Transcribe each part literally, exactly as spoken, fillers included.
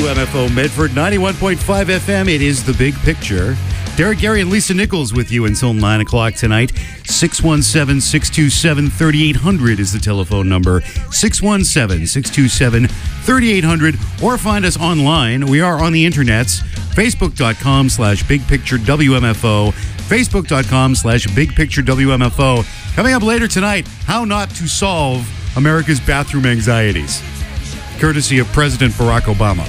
W M F O Medford, ninety-one point five F M. It is The Big Picture. Derek, Gary, and Lisa Nichols with you until nine o'clock tonight. six one seven, six two seven, three eight zero zero is the telephone number. six one seven, six two seven, three eight zero zero. Or find us online. We are on the internets. Facebook.com slash Big Picture W M F O. Facebook.com slash Big Picture W M F O. Coming up later tonight, how not to solve America's bathroom anxieties. Courtesy of President Barack Obama,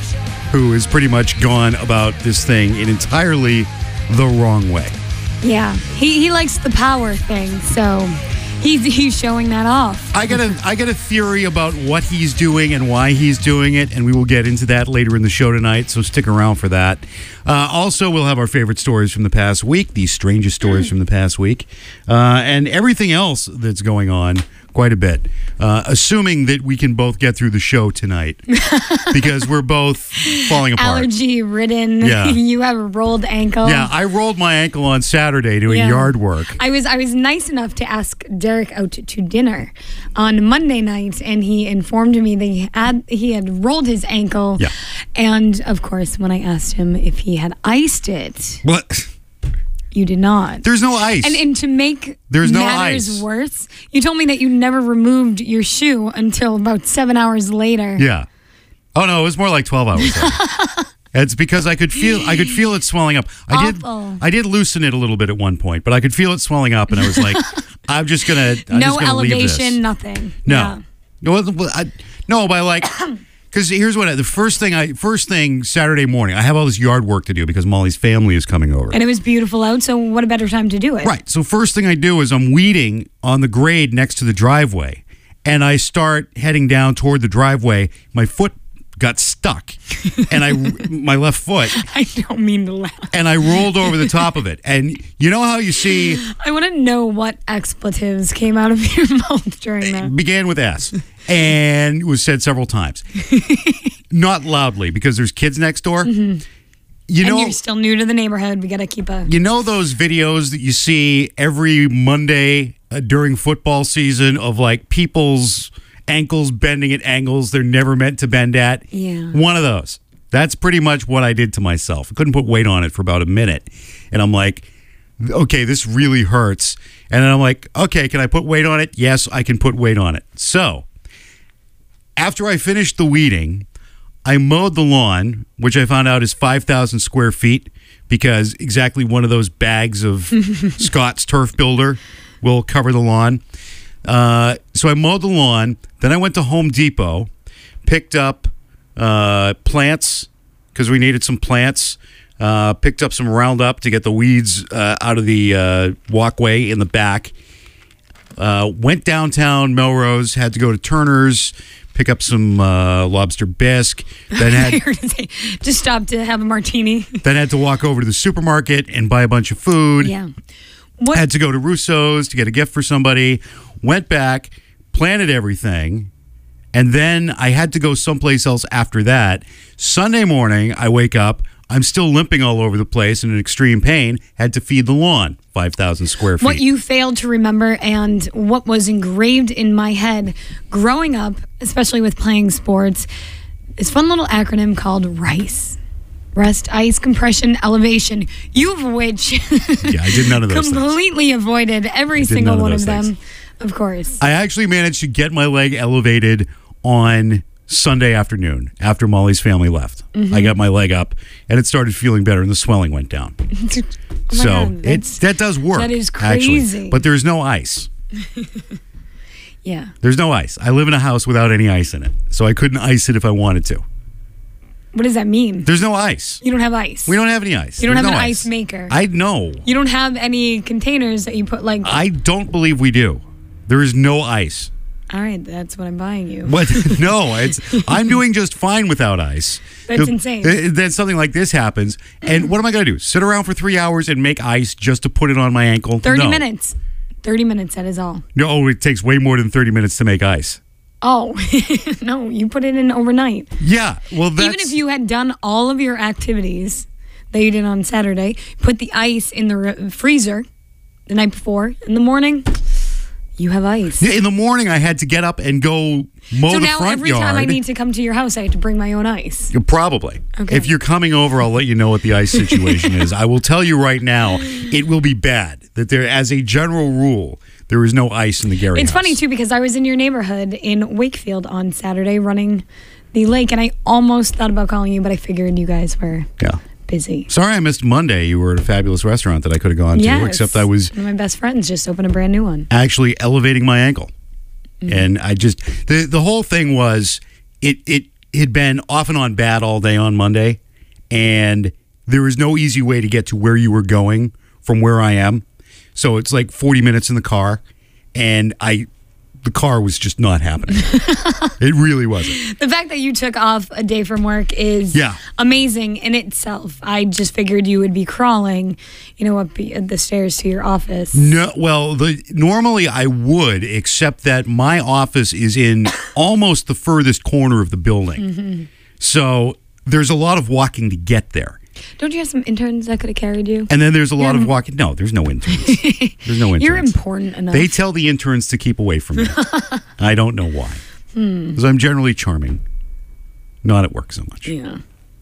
who has pretty much gone about this thing in entirely the wrong way. Yeah, he, he likes the power thing, so he's he's showing that off. I got a I got a theory about what he's doing and why he's doing it, and we will get into that later in the show tonight, so stick around for that. Uh, also, we'll have our favorite stories from the past week, the strangest stories mm. from the past week, uh, and everything else that's going on quite a bit, uh, assuming that we can both get through the show tonight because we're both falling apart. Allergy-ridden. Yeah. You have a rolled ankle. Yeah, I rolled my ankle on Saturday doing yeah. yard work. I was I was nice enough to ask Derek out to, to dinner on Monday night, and he informed me that he had, he had rolled his ankle. Yeah. And, of course, when I asked him if he had iced it... What? You did not. There's no ice. And, and to make There's no matters ice. worse, you told me that you never removed your shoe until about seven hours later. Yeah. Oh no, it was more like twelve hours. It's because I could feel I could feel it swelling up. I Awful. did I did loosen it a little bit at one point, but I could feel it swelling up, and I was like, I'm just gonna I'm no just gonna leave this. elevation, nothing. No, no, well, I, no, by like. Because here's what I, the first thing I first thing Saturday morning, I have all this yard work to do because Molly's family is coming over. And it was beautiful out, so what a better time to do it? Right. So first thing I do is I'm weeding on the grade next to the driveway, and I start heading down toward the driveway. My foot got stuck, and I my left foot. I don't mean to laugh. And I rolled over the top of it. And you know how you see? I want to know what expletives came out of your mouth during that. It began with S. And was said several times. Not loudly, because there's kids next door. Mm-hmm. You know, and you're still new to the neighborhood. We got to keep a... You know those videos that you see every Monday uh, during football season of like people's ankles bending at angles they're never meant to bend at? Yeah. One of those. That's pretty much what I did to myself. I couldn't put weight on it for about a minute. And I'm like, okay, this really hurts. And then I'm like, okay, can I put weight on it? Yes, I can put weight on it. So... After I finished the weeding, I mowed the lawn, which I found out is five thousand square feet because exactly one of those bags of Scott's Turf Builder will cover the lawn. Uh, so I mowed the lawn. Then I went to Home Depot, picked up uh, plants because we needed some plants, uh, picked up some Roundup to get the weeds uh, out of the uh, walkway in the back. Uh, went downtown Melrose, had to go to Turner's, pick up some uh, lobster bisque. Then had say, just stopped to have a martini. Then had to walk over to the supermarket and buy a bunch of food. Yeah. What? Had to go to Russo's to get a gift for somebody. Went back, planted everything, and then I had to go someplace else after that. Sunday morning, I wake up. I'm still limping all over the place and in extreme pain. Had to feed the lawn, five thousand square feet. What you failed to remember and what was engraved in my head growing up, especially with playing sports, is a fun little acronym called RICE. Rest, ice, compression, elevation. You of which yeah, I did none of those completely things. avoided every single one of, of them, of course. I actually managed to get my leg elevated on Sunday afternoon after Molly's family left. Mm-hmm. I got my leg up and it started feeling better and the swelling went down. oh so God, it's that does work. That is crazy. Actually. But there's no ice. Yeah. There's no ice. I live in a house without any ice in it. So I couldn't ice it if I wanted to. What does that mean? There's no ice. You don't have ice. We don't have any ice. You don't There's have no an ice. ice maker. I know. You don't have any containers that you put like... I don't believe we do. There is no ice. All right, that's what I'm buying you. What? No, it's. I'm doing just fine without ice. That's insane. Then something like this happens, and what am I going to do? Sit around for three hours and make ice just to put it on my ankle? Thirty no. minutes. Thirty minutes. That is all. No, it takes way more than thirty minutes to make ice. Oh no, you put it in overnight. Yeah, well, that's... even if you had done all of your activities that you did on Saturday, put the ice in the re- freezer the night before. In the morning, you have ice. In the morning, I had to get up and go mow so the now front every yard. time I need to come to your house, I have to bring my own ice. Probably. Okay. If you're coming over, I'll let you know what the ice situation is. I will tell you right now, it will be bad. That there, as a general rule, there is no ice in the Gary It's house. funny, too, because I was in your neighborhood in Wakefield on Saturday running the lake, and I almost thought about calling you, but I figured you guys were Yeah. busy. Sorry I missed Monday. You were at a fabulous restaurant that I could have gone Yes. to, except I was One of my best friends just opened a brand new one. actually elevating my ankle. Mm-hmm. And I just, the, the whole thing was, it, it had been off and on bad all day on Monday, and there was no easy way to get to where you were going from where I am. So it's like forty minutes in the car, and I, the car was just not happening. It really wasn't. The fact that you took off a day from work is Yeah. amazing in itself. I just figured you would be crawling, you know, up the the stairs to your office. No, well, the, normally I would, except that my office is in almost the furthest corner of the building. Mm-hmm. So there's a lot of walking to get there. Don't you have some interns that could have carried you? And then there's a lot You're- of walking. No, there's no interns. There's no interns. You're important enough. They tell the interns to keep away from me. I don't know why. Because I'm generally charming. Not at work so much. yeah.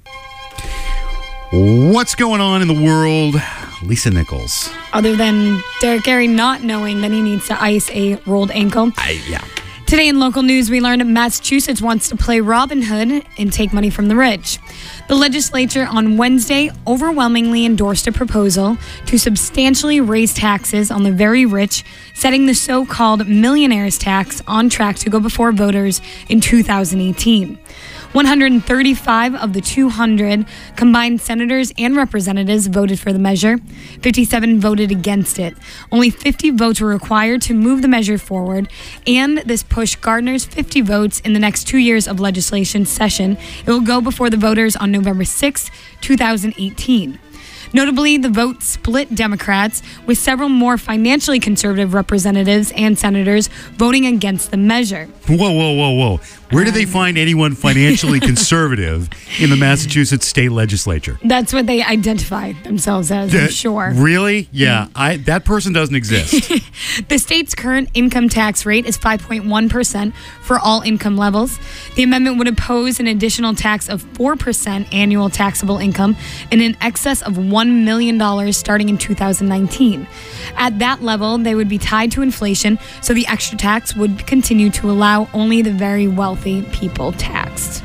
What's going on in the world? Lisa Nichols. Other than Derek Gary not knowing that he needs to ice a rolled ankle. I, yeah. Today in local news, we learned Massachusetts wants to play Robin Hood and take money from the rich. The legislature on Wednesday overwhelmingly endorsed a proposal to substantially raise taxes on the very rich, setting the so-called millionaires tax on track to go before voters in two thousand eighteen. one hundred thirty-five of the two hundred combined senators and representatives voted for the measure. fifty-seven voted against it. Only fifty votes were required to move the measure forward, and this push garners fifty votes in the next two years of legislation session. It will go before the voters on November sixth, two thousand eighteen. Notably, the vote split Democrats, with several more financially conservative representatives and senators voting against the measure. Whoa, whoa, whoa, whoa. Where do they find anyone financially conservative in the Massachusetts state legislature? That's what they identify themselves as, I'm Uh, sure. Really? Yeah. I that person doesn't exist. The state's current income tax rate is five point one percent for all income levels. The amendment would impose an additional tax of four percent annual taxable income in an excess of one million dollars starting in two thousand nineteen. At that level, they would be tied to inflation, so the extra tax would continue to allow only the very wealthy people taxed.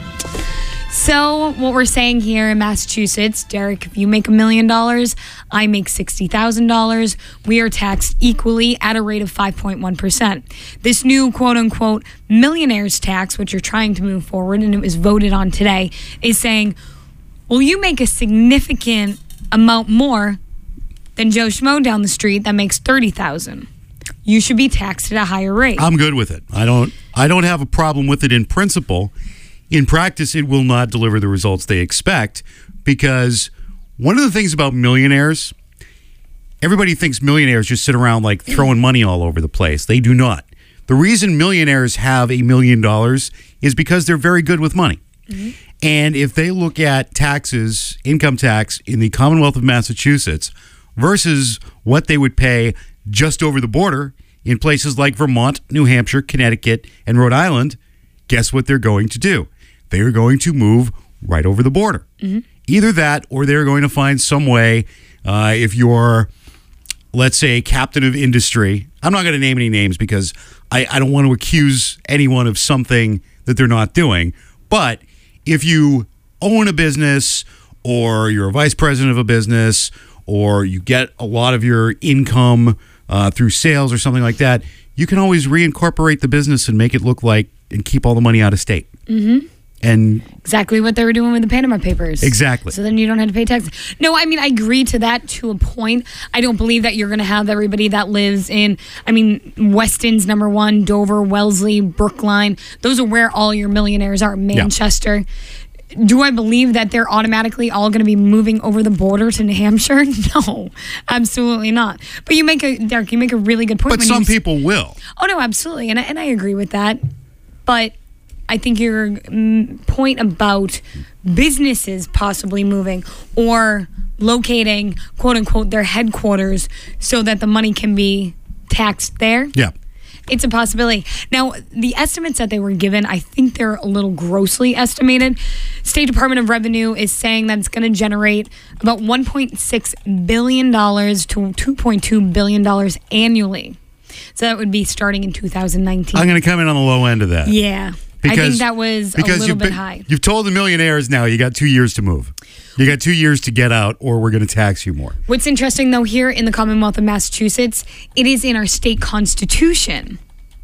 So what we're saying here in Massachusetts, Derek, if you make a million dollars, I make sixty thousand dollars. We are taxed equally at a rate of five point one percent. This new quote-unquote millionaires tax, which you're trying to move forward, and it was voted on today, is saying, well, you make a significant amount more than Joe Schmo down the street that makes thirty thousand dollars. You should be taxed at a higher rate. I'm good with it. I don't I don't have a problem with it in principle. In practice, it will not deliver the results they expect, because one of the things about millionaires, everybody thinks millionaires just sit around like throwing money all over the place. They do not. The reason millionaires have a million dollars is because they're very good with money. Mm-hmm. And if they look at taxes, income tax in the Commonwealth of Massachusetts versus what they would pay just over the border in places like Vermont, New Hampshire, Connecticut, and Rhode Island, guess what they're going to do? They are going to move right over the border. Mm-hmm. Either that, or they're going to find some way, uh, if you're, let's say, captain of industry. I'm not going to name any names because I, I don't want to accuse anyone of something that they're not doing. But if you own a business, or you're a vice president of a business, or you get a lot of your income uh, through sales or something like that, you can always reincorporate the business and make it look like, and keep all the money out of state. Mm-hmm. And exactly what they were doing with the Panama Papers. Exactly. So then you don't have to pay taxes. No, I mean, I agree to that to a point. I don't believe that you're going to have everybody that lives in, I mean, Weston's number one, Dover, Wellesley, Brookline. Those are where all your millionaires are. Manchester. Yeah. Do I believe that they're automatically all going to be moving over the border to New Hampshire? No, absolutely not. But you make a, Derek, you make a really good point. But when some you, people will. Oh, no, absolutely. And I, and I agree with that. But I think your mm, point about businesses possibly moving or locating, quote unquote, their headquarters so that the money can be taxed there. Yeah. It's a possibility. Now, the estimates that they were given, I think they're a little grossly estimated. State Department of Revenue is saying that it's going to generate about one point six billion dollars to two point two billion dollars annually. So that would be starting in two thousand nineteen. I'm going to come in on the low end of that. Yeah. Because, I think that was a little you've bit been, high. You've told the millionaires now you got two years to move. You got two years to get out, or we're going to tax you more. What's interesting, though, here in the Commonwealth of Massachusetts, it is in our state constitution.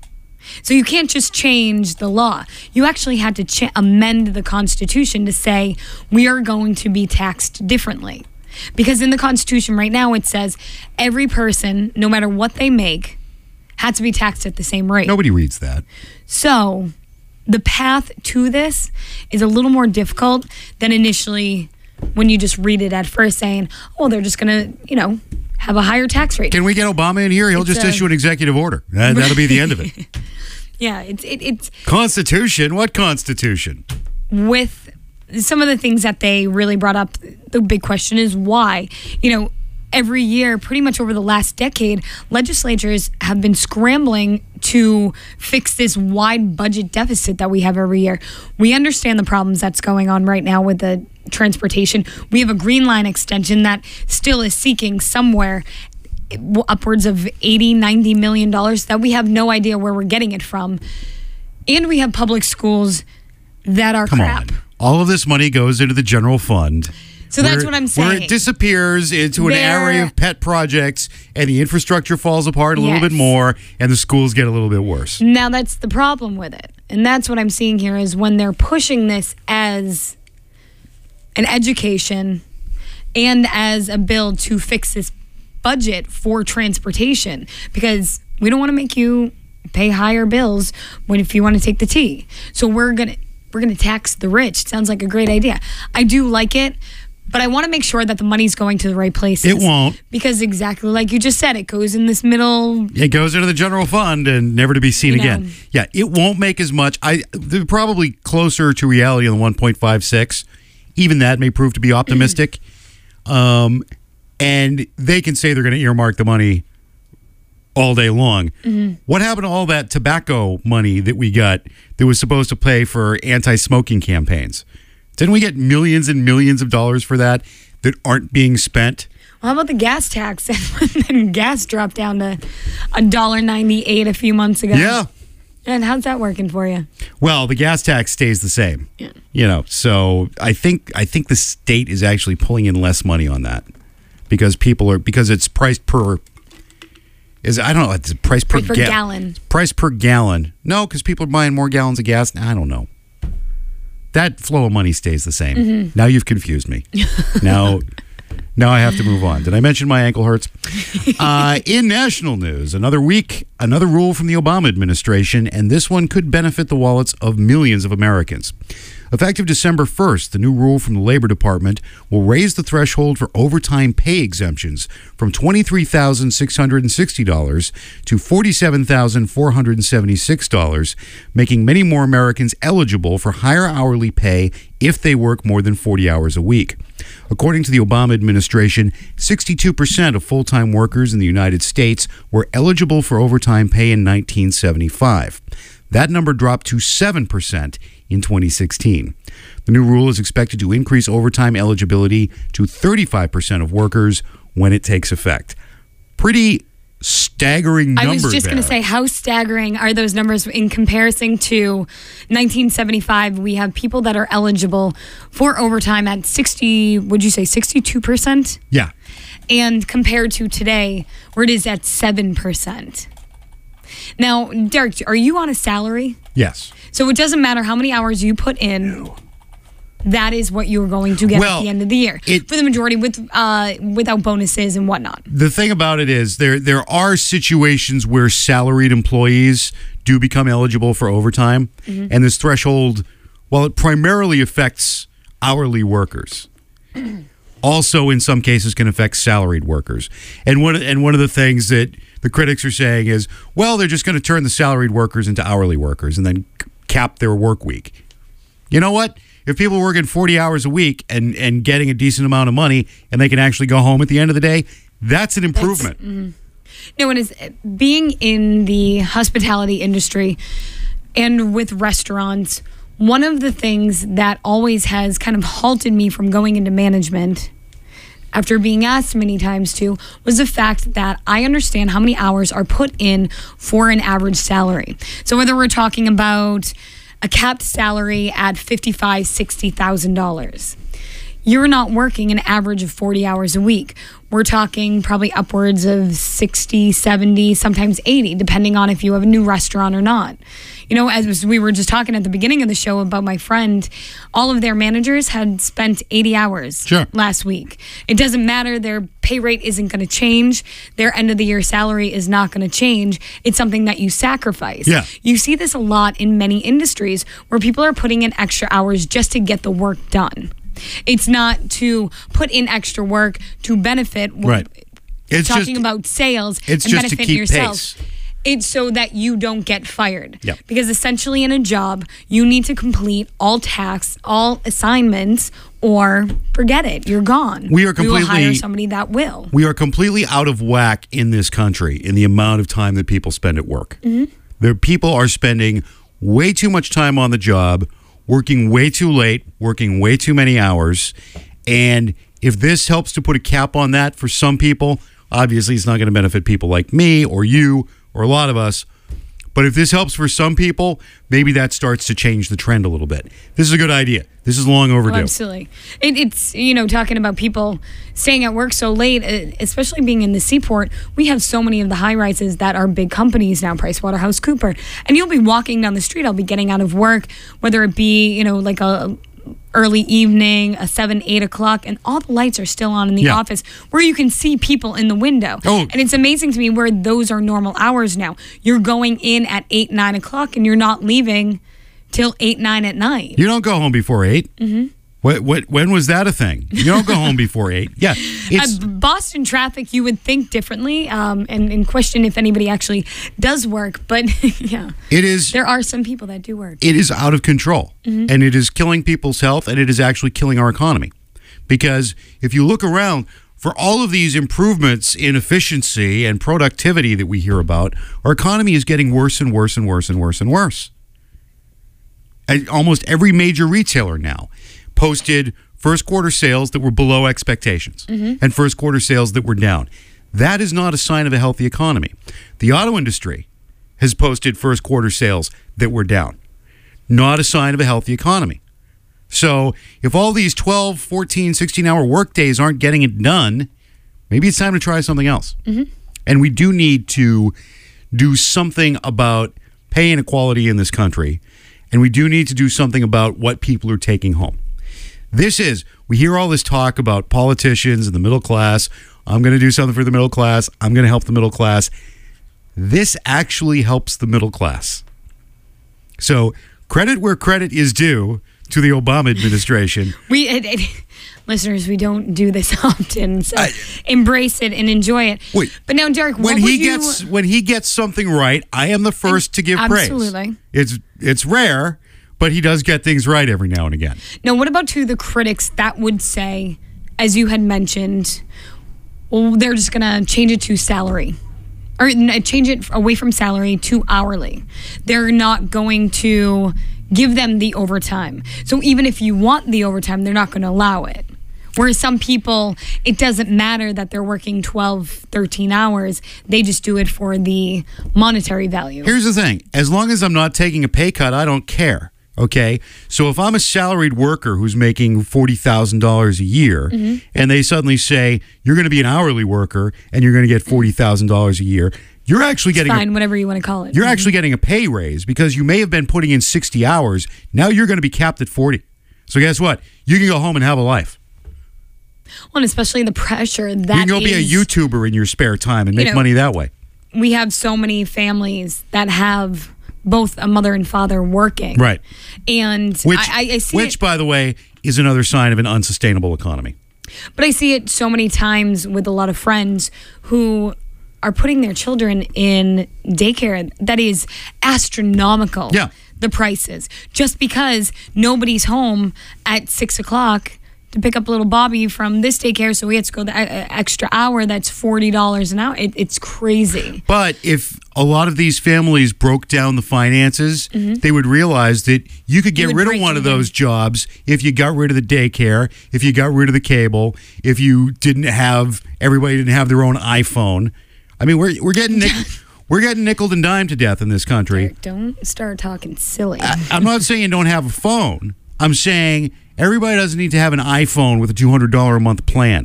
So you can't just change the law. You actually had to ch- amend the Constitution to say we are going to be taxed differently. Because in the Constitution right now it says every person, no matter what they make, had to be taxed at the same rate. Nobody reads that. So the path to this is a little more difficult than initially when you just read it at first saying, oh, they're just going to, you know, have a higher tax rate. Can we get Obama in here? He'll It's just a- issue an executive order. That, that'll be the end of it. Yeah, it's it, it's Constitution? What Constitution? with some of the things that they really brought up. The big question is why. You know, every year, pretty much over the last decade, legislatures have been scrambling to fix this wide budget deficit that we have every year. We understand the problems that's going on right now with the transportation. We have a Green Line extension that still is seeking somewhere upwards of eighty, ninety million dollars that we have no idea where we're getting it from. And we have public schools that are Come crap. on. All of this money goes into the general fund. So that's where- what I'm Where saying. it disappears into an There- array of pet projects, and the infrastructure falls apart a little Yes. bit more, and the schools get a little bit worse. Now that's the problem with it. And that's what I'm seeing here is when they're pushing this as an education and as a bill to fix this budget for transportation, because we don't want to make you pay higher bills when if you want to take the T. So we're going to we're going to tax the rich. Sounds like a great idea. I do like it, but I want to make sure that the money's going to the right places. It won't. Because exactly like you just said, it goes in this middle. It goes into the general fund and never to be seen You know. again. Yeah, it won't make as much. I they're probably closer to reality than one point five six. Even that may prove to be optimistic. um, and they can say they're going to earmark the money all day long. Mm-hmm. What happened to all that tobacco money that we got that was supposed to pay for anti-smoking campaigns? Didn't we get millions and millions of dollars for that that aren't being spent? Well, how about the gas tax? And gas dropped down to a dollar ninety-eight a few months ago. Yeah. And how's that working for you? Well, the gas tax stays the same. Yeah. You know, so I think I think the state is actually pulling in less money on that because people are because it's priced per is I don't know it's price per, Price per ga- gallon. Price per gallon. No, because people are buying more gallons of gas. I don't know. That flow of money stays the same. Mm-hmm. Now you've confused me. now, now I have to move on. Did I mention my ankle hurts? Uh, in national news, another week, another rule from the Obama administration, and this one could benefit the wallets of millions of Americans. Effective December first, the new rule from the Labor Department will raise the threshold for overtime pay exemptions from twenty-three thousand six hundred sixty dollars to forty-seven thousand four hundred seventy-six dollars, making many more Americans eligible for higher hourly pay if they work more than forty hours a week. According to the Obama administration, sixty-two percent of full-time workers in the United States were eligible for overtime pay in nineteen seventy-five. That number dropped to seven percent in twenty sixteen. The new rule is expected to increase overtime eligibility to thirty-five percent of workers when it takes effect. Pretty staggering number I was just there. going to say, how staggering are those numbers in comparison to nineteen seventy-five? We have people that are eligible for overtime at sixty, would you say sixty-two percent? Yeah. And compared to today, where it is at seven percent. Now, Derek, are you on a salary? Yes. So it doesn't matter how many hours you put in. No. That is what you're going to get Well, at the end of the year it- for the majority, with uh, without bonuses and whatnot. The thing about it is there there are situations where salaried employees do become eligible for overtime, and this threshold, while it primarily affects hourly workers, also in some cases can affect salaried workers. And one and one of the things that the critics are saying is, well, they're just going to turn the salaried workers into hourly workers and then c- cap their work week. You know what? If people are working forty hours a week and, and getting a decent amount of money and they can actually go home at the end of the day, that's an improvement. No, it is being in the hospitality industry and with restaurants. One of the things that always has kind of halted me from going into management, after being asked many times to, was the fact that I understand how many hours are put in for an average salary. So whether we're talking about a capped salary at fifty-five thousand dollars, sixty thousand dollars, you're not working an average of forty hours a week. We're talking probably upwards of sixty, seventy, sometimes eighty, depending on if you have a new restaurant or not. You know, as we were just talking at the beginning of the show about my friend, all of their managers had spent eighty hours sure. last week. It doesn't matter. Their pay rate isn't going to change. Their end of the year salary is not going to change. It's something that you sacrifice. Yeah. You see this a lot in many industries where people are putting in extra hours just to get the work done. It's not to put in extra work to benefit. Right. It's talking just, about sales it's and just to benefit keep yourself. Pace. It's so that you don't get fired. Yep. Because essentially in a job, you need to complete all tasks, all assignments, or forget it. You're gone. We are completely, we will hire somebody that will. We are completely out of whack in this country in the amount of time that people spend at work. Mm-hmm. There, people are spending way too much time on the job, working way too late, working way too many hours. And if this helps to put a cap on that for some people, obviously it's not going to benefit people like me or you or a lot of us. But if this helps for some people, maybe that starts to change the trend a little bit. This is a good idea. This is long overdue. Oh, absolutely. It, it's, you know, talking about people staying at work so late, especially being in the seaport, we have so many of the high rises that are big companies now, PricewaterhouseCoopers. And you'll be walking down the street, I'll be getting out of work, whether it be, you know, like a early evening, a seven, eight o'clock, and all the lights are still on in the yeah. office where you can see people in the window. Oh. And it's amazing to me where those are normal hours now. You're going in at eight, nine o'clock and you're not leaving till eight, nine at night. You don't go home before eight. Mm-hmm. What, what, when was that a thing? You don't go home before eight. Yeah. It's, uh, Boston traffic, you would think differently um, and, and question if anybody actually does work. But yeah, it is. There are some people that do work. It is out of control. Mm-hmm. And it is killing people's health, and it is actually killing our economy. Because if you look around, for all of these improvements in efficiency and productivity that we hear about, our economy is getting worse and worse and worse and worse and worse. And almost every major retailer now posted first quarter sales that were below expectations mm-hmm. and first quarter sales that were down. That is not a sign of a healthy economy. The auto industry has posted first quarter sales that were down. Not a sign of a healthy economy. So if all these twelve, fourteen, sixteen hour work days aren't getting it done, maybe it's time to try something else. Mm-hmm. And we do need to do something about pay inequality in this country. And we do need to do something about what people are taking home. This is, we hear all this talk about politicians and the middle class. I'm going to do something for the middle class. I'm going to help the middle class. This actually helps the middle class. So credit where credit is due to the Obama administration. We it, it, listeners, we don't do this often, so I, embrace it and enjoy it. Wait, but now, Derek, when what he would you, gets when he gets something right, I am the first to give absolutely. praise. It's it's rare, but he does get things right every now and again. Now, what about to the critics that would say, as you had mentioned, well, they're just going to change it to salary, or change it away from salary to hourly. They're not going to give them the overtime. So even if you want the overtime, they're not going to allow it. Whereas some people, it doesn't matter that they're working twelve, thirteen hours. They just do it for the monetary value. Here's the thing. As long as I'm not taking a pay cut, I don't care. Okay? So if I'm a salaried worker who's making forty thousand dollars a year, mm-hmm. and they suddenly say, you're going to be an hourly worker and you're going to get forty thousand dollars a year, you're actually getting fine, a, whatever you want to call it. You're mm-hmm. actually getting a pay raise because you may have been putting in sixty hours. Now you're going to be capped at forty. So guess what? You can go home and have a life. Well, and especially the pressure that you can go is, be a YouTuber in your spare time and make you know, money that way. We have so many families that have both a mother and father working. Right. And which, I, I see Which, it, by the way, is another sign of an unsustainable economy. But I see it so many times with a lot of friends who are putting their children in daycare that is astronomical. Yeah. The prices. Just because nobody's home at six o'clock to pick up little Bobby from this daycare, so he has to go the uh, extra hour. That's forty dollars an hour. It, it's crazy. But if a lot of these families broke down the finances, mm-hmm. they would realize that you could get rid of one of those jobs if you got rid of the daycare, if you got rid of the cable, if you didn't have, everybody didn't have their own iPhone. I mean, we're we're getting nick- we're getting nickeled and dimed to death in this country. Derek, don't start talking silly. I, I'm not saying you don't have a phone. I'm saying everybody doesn't need to have an iPhone with a two hundred dollars a month plan.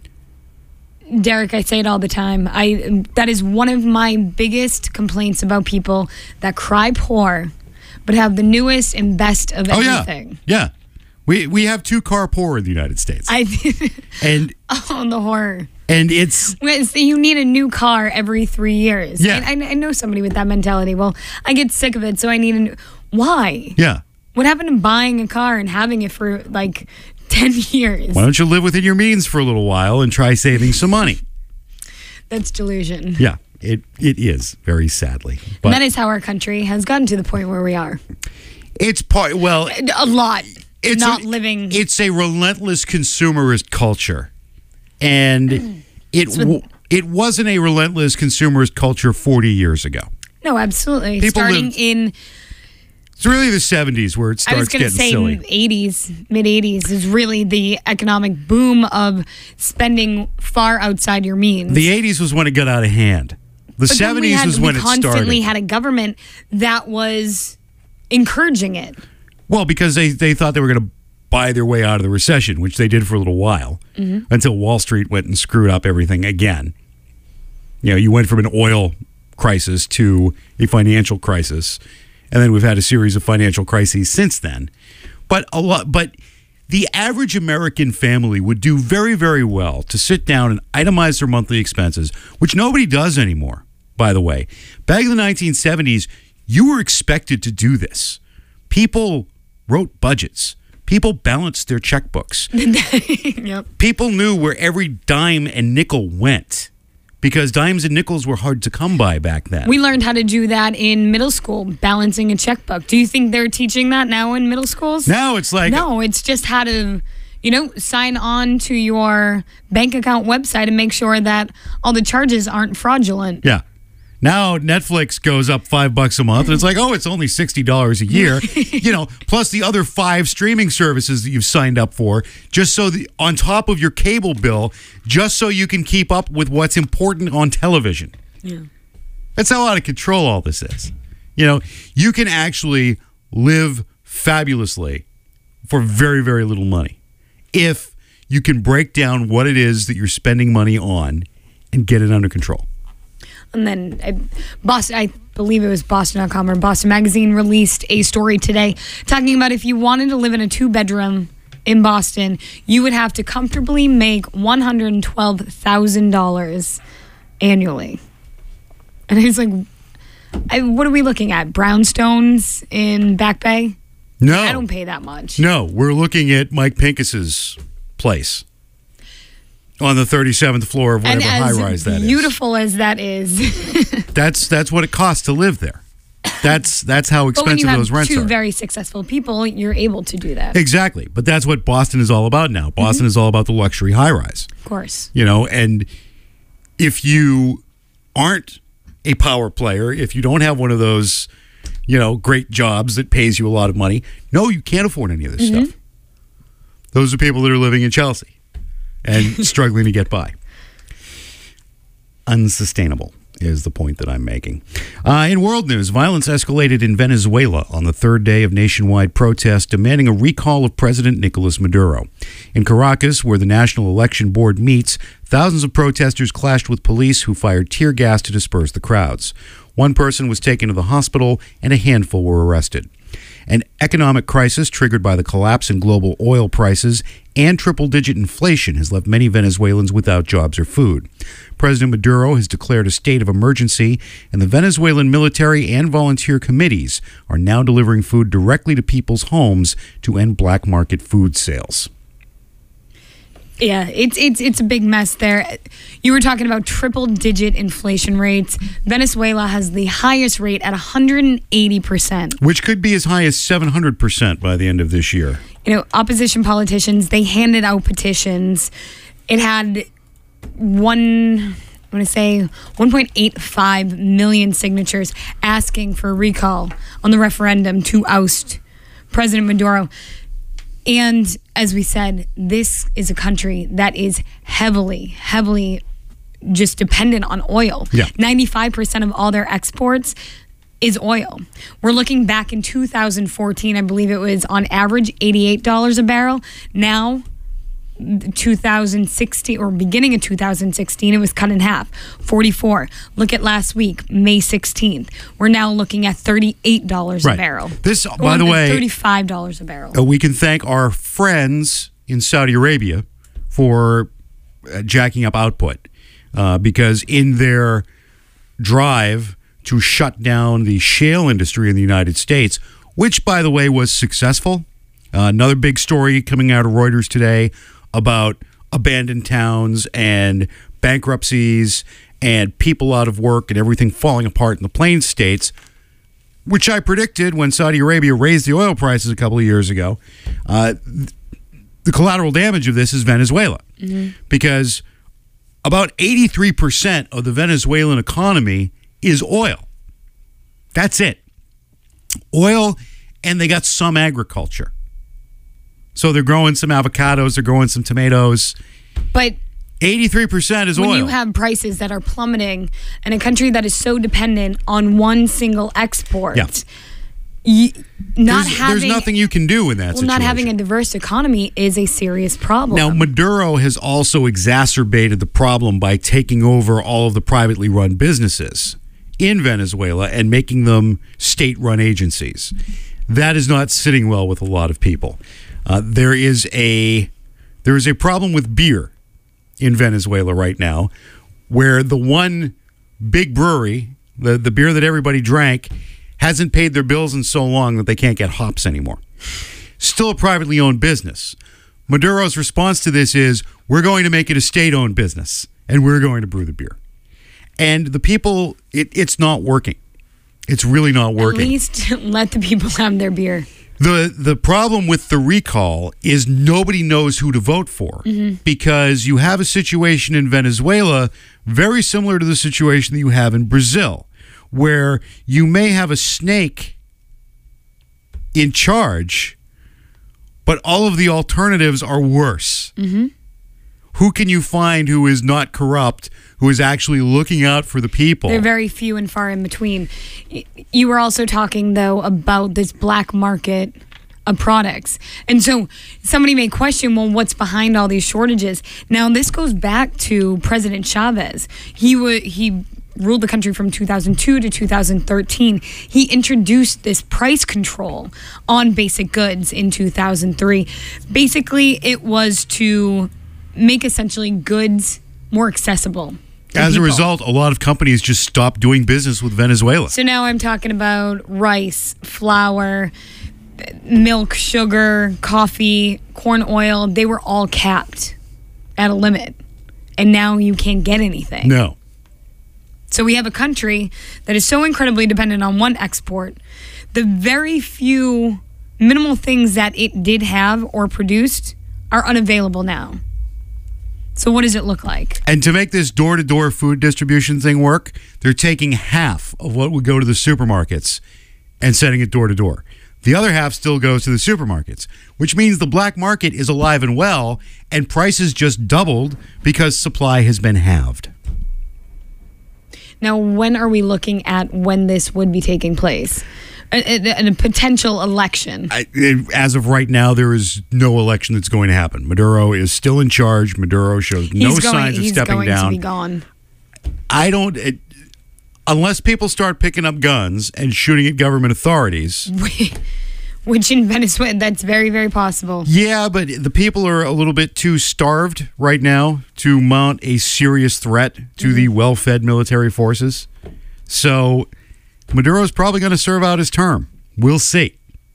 Derek, I say it all the time. I that is one of my biggest complaints about people that cry poor, but have the newest and best of oh, everything. Yeah, yeah. We we have two car poor in the United States. I and oh, the horror. And it's so you need a new car every three years. Yeah, I, I know somebody with that mentality. Well, I get sick of it, so I need a new. Why? Yeah. What happened to buying a car and having it for like ten years? Why don't you live within your means for a little while and try saving some money? That's delusion. Yeah, it it is, very sadly. But that is how our country has gotten to the point where we are. It's part, well... A lot. It's not a, living... It's a relentless consumerist culture. And it w- it wasn't a relentless consumerist culture forty years ago. No, absolutely. People Starting lived, in... It's really the seventies where it starts I was getting say silly. eighties, mid-eighties is really the economic boom of spending far outside your means. The eighties was when it got out of hand. The but seventies had, was when it started. We constantly had a government that was encouraging it. Well, because they, they thought they were going to buy their way out of the recession, which they did for a little while, mm-hmm. until Wall Street went and screwed up everything again. You know, you went from an oil crisis to a financial crisis. And then we've had a series of financial crises since then. But a lot, but the average American family would do very, very well to sit down and itemize their monthly expenses, which nobody does anymore, by the way. Back in the nineteen seventies, you were expected to do this. People wrote budgets. People balanced their checkbooks. Yep. People knew where every dime and nickel went. Because dimes and nickels were hard to come by back then. We learned how to do that in middle school, balancing a checkbook. Do you think they're teaching that now in middle schools? No, it's like... No, it's just how to, you know, sign on to your bank account website and make sure that all the charges aren't fraudulent. Yeah. Now Netflix goes up five bucks a month, and it's like, oh, it's only sixty dollars a year, you know, plus the other five streaming services that you've signed up for, just so the, on top of your cable bill, just so you can keep up with what's important on television. Yeah. That's how out of control all this is. You know, you can actually live fabulously for very, very little money if you can break down what it is that you're spending money on and get it under control. And then I, Boston, I believe it was Boston dot com or Boston Magazine released a story today talking about if you wanted to live in a two-bedroom in Boston, you would have to comfortably make one hundred twelve thousand dollars annually. And I was like, I, what are we looking at? Brownstones in Back Bay? No. I don't pay that much. No, we're looking at Mike Pincus's place on the thirty-seventh floor of whatever high-rise that is. And as beautiful as that is. that's that's what it costs to live there. That's that's how expensive those rents are. But when you have two very successful people, you're able to do that. Exactly. But that's what Boston is all about now. Boston mm-hmm. is all about the luxury high-rise. Of course. You know, and if you aren't a power player, if you don't have one of those, you know, great jobs that pays you a lot of money, no, you can't afford any of this mm-hmm. stuff. Those are people that are living in Chelsea and struggling to get by. Unsustainable is the point that I'm making. Uh, in world news, violence escalated in Venezuela on the third day of nationwide protests demanding a recall of President Nicolas Maduro. In Caracas, where the National Election Board meets, thousands of protesters clashed with police who fired tear gas to disperse the crowds. One person was taken to the hospital and a handful were arrested. An economic crisis triggered by the collapse in global oil prices and triple-digit inflation has left many Venezuelans without jobs or food. President Maduro has declared a state of emergency, and the Venezuelan military and volunteer committees are now delivering food directly to people's homes to end black market food sales. Yeah, it's it's it's a big mess there. You were talking about triple-digit inflation rates. Venezuela has the highest rate at one hundred eighty percent. Which could be as high as seven hundred percent by the end of this year. you know, opposition politicians, they handed out petitions. It had one, I want to say one point eight five million signatures asking for a recall on the referendum to oust President Maduro. And as we said, this is a country that is heavily, heavily just dependent on oil. Yeah. ninety-five percent of all their exports is oil. We're looking back in two thousand fourteen, I believe it was on average eighty-eight dollars a barrel. Now, two thousand sixteen or beginning of two thousand sixteen, it was cut in half, forty-four. Look at last week, May sixteenth. We're now looking at thirty-eight dollars Right. a barrel. This, Or by the way, thirty-five dollars a barrel. Uh, we can thank our friends in Saudi Arabia for uh, jacking up output uh, because in their drive to shut down the shale industry in the United States, which, by the way, was successful. Uh, another big story coming out of Reuters today about abandoned towns and bankruptcies and people out of work and everything falling apart in the Plains states, which I predicted when Saudi Arabia raised the oil prices a couple of years ago. Uh, the collateral damage of this is Venezuela, mm-hmm. because about eighty-three percent of the Venezuelan economy is oil. That's it. Oil, and they got some agriculture. So they're growing some avocados, they're growing some tomatoes. But eighty-three percent is when oil. you have prices that are plummeting in a country that is so dependent on one single export, Yeah. you, not there's, having there's nothing you can do in that well, situation. not having a diverse economy is a serious problem. Now, Maduro has also exacerbated the problem by taking over all of the privately run businesses in Venezuela and making them state-run agencies. That is not sitting well with a lot of people. Uh, there is a there is a problem with beer in Venezuela right now, where the one big brewery, the, the beer that everybody drank, hasn't paid their bills in so long that they can't get hops anymore. Still a privately owned business. Maduro's response to this is, we're going to make it a state-owned business, and we're going to brew the beer. And the people, it, it's not working. It's really not working. At least let the people have their beer. The the problem with the recall is nobody knows who to vote for, mm-hmm. because you have a situation in Venezuela very similar to the situation that you have in Brazil, where you may have a snake in charge, but all of the alternatives are worse. Mm-hmm. Who can you find who is not corrupt, who is actually looking out for the people? They're very few and far in between. You were also talking, though, about this black market of products. And so somebody may question, well, what's behind all these shortages? Now, this goes back to President Chavez. He w- he ruled the country from two thousand two to two thousand thirteen. He introduced this price control on basic goods in two thousand three. Basically, it was to make essentially goods more accessible. As people. a result, a lot of companies just stopped doing business with Venezuela. So now I'm talking about rice, flour, milk, sugar, coffee, corn oil. They were all capped at a limit. And now you can't get anything. No. So we have a country that is so incredibly dependent on one export. The very few minimal things that it did have or produced are unavailable now. So what does it look like? And to make this door-to-door food distribution thing work, they're taking half of what would go to the supermarkets and sending it door-to-door. The other half still goes to the supermarkets, which means the black market is alive and well, and prices just doubled because supply has been halved. Now, when are we looking at when this would be taking place? A, a, a potential election. I, as of right now, there is no election that's going to happen. Maduro is still in charge. Maduro shows no he's going, signs of he's stepping going down. To be gone. I don't... It, unless people start picking up guns and shooting at government authorities... Which in Venezuela, that's very, very possible. Yeah, but the people are a little bit too starved right now to mount a serious threat to mm-hmm. the well-fed military forces. So Maduro's probably going to serve out his term. We'll see.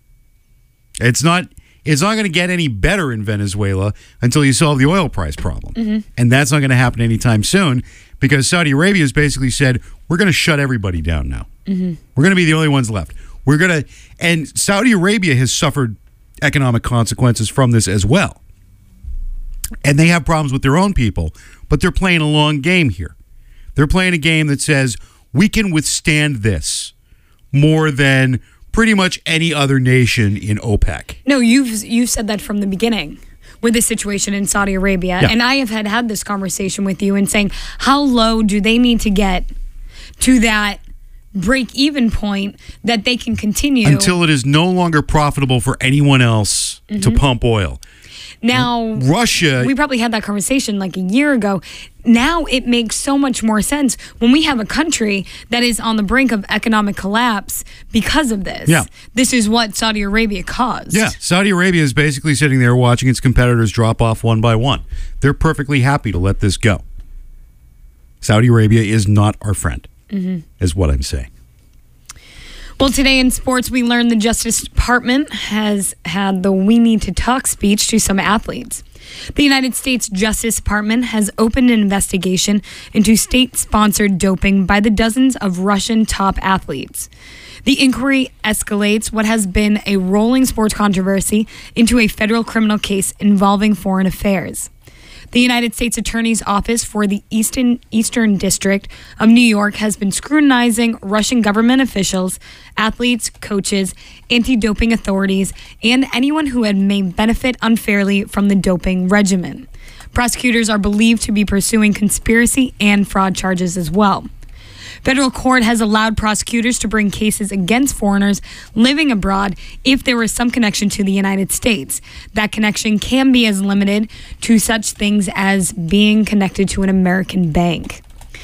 It's not it's not going to get any better in Venezuela until you solve the oil price problem. Mm-hmm. And that's not going to happen anytime soon because Saudi Arabia has basically said, we're going to shut everybody down now. Mm-hmm. We're going to be the only ones left. We're going to, and Saudi Arabia has suffered economic consequences from this as well. And they have problems with their own people, but they're playing a long game here. They're playing a game that says we can withstand this more than pretty much any other nation in OPEC. No, you've you've said that from the beginning with the situation in Saudi Arabia. Yeah. And I have had had this conversation with you and saying, how low do they need to get to that break-even point that they can continue? Until it is no longer profitable for anyone else mm-hmm. to pump oil. Now, Russia... we probably had that conversation like a year ago. Now it makes so much more sense when we have a country that is on the brink of economic collapse because of this. Yeah. This is what Saudi Arabia caused. Yeah, Saudi Arabia is basically sitting there watching its competitors drop off one by one. They're perfectly happy to let this go. Saudi Arabia is not our friend, mm-hmm. is what I'm saying. Well, today in sports, we learned the Justice Department has had the We Need to Talk speech to some athletes. The United States Justice Department has opened an investigation into state-sponsored doping by the dozens of Russian top athletes. The inquiry escalates what has been a rolling sports controversy into a federal criminal case involving foreign affairs. The United States Attorney's Office for the Eastern, Eastern District of New York has been scrutinizing Russian government officials, athletes, coaches, anti-doping authorities, and anyone who had may benefit unfairly from the doping regimen. Prosecutors are believed to be pursuing conspiracy and fraud charges as well. Federal court has allowed prosecutors to bring cases against foreigners living abroad if there was some connection to the United States. That connection can be as limited to such things as being connected to an American bank.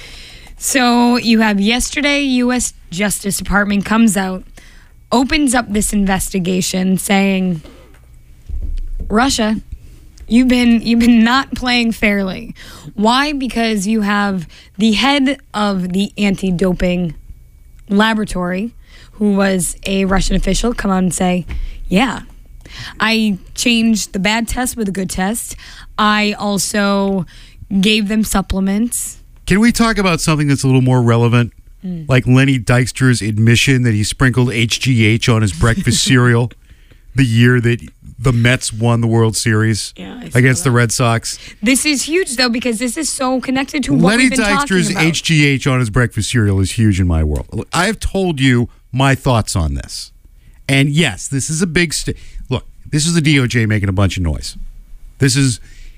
So you have yesterday, U S Justice Department comes out, opens up this investigation saying, Russia, You've been you've been not playing fairly. Why? Because you have the head of the anti-doping laboratory, who was a Russian official, come out and say, yeah, I changed the bad test with a good test. I also gave them supplements. Can we talk about something that's a little more relevant? Mm. Like Lenny Dykstra's admission that he sprinkled H G H on his breakfast cereal the year that the Mets won the World Series yeah, against that. the Red Sox. This is huge, though, because this is so connected to what Lenny we've been Dykstra's talking about. H G H on his breakfast cereal is huge in my world. I've told you my thoughts on this. And yes, this is a big... St- Look, this is the D O J making a bunch of noise. This is...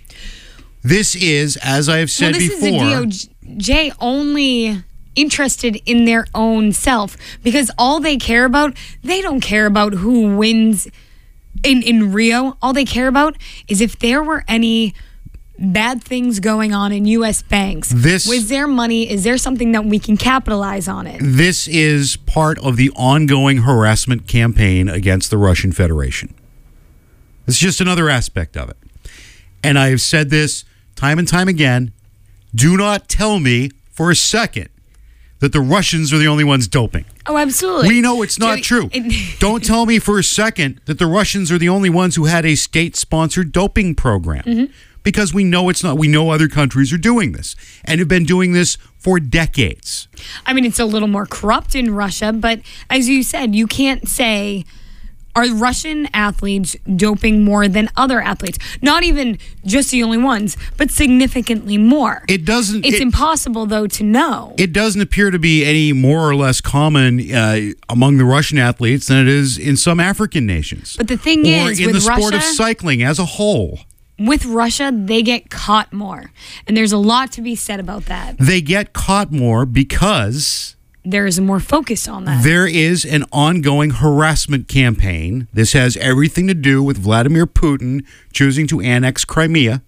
This is, as I have said well, this before... This is the D O J only interested in their own self, because all they care about, they don't care about who wins... In in Rio, all they care about is if there were any bad things going on in U S banks. This, was there money? Is there something that we can capitalize on it? This is part of the ongoing harassment campaign against the Russian Federation. It's just another aspect of it. And I have said this time and time again. Do not tell me for a second that the Russians are the only ones doping. Oh, absolutely. We know it's not Joey, true. It, Don't tell me for a second that the Russians are the only ones who had a state-sponsored doping program. Mm-hmm. Because we know it's not. We know other countries are doing this and have been doing this for decades. I mean, it's a little more corrupt in Russia, but as you said, you can't say... Are Russian athletes doping more than other athletes? Not even just the only ones, but significantly more. It doesn't. It's it, impossible, though, to know. It doesn't appear to be any more or less common uh, among the Russian athletes than it is in some African nations. But the thing or is, in with the sport Russia, of cycling as a whole. With Russia, they get caught more, and there's a lot to be said about that. They get caught more because there is more focus on that. There is an ongoing harassment campaign. This has everything to do with Vladimir Putin choosing to annex Crimea.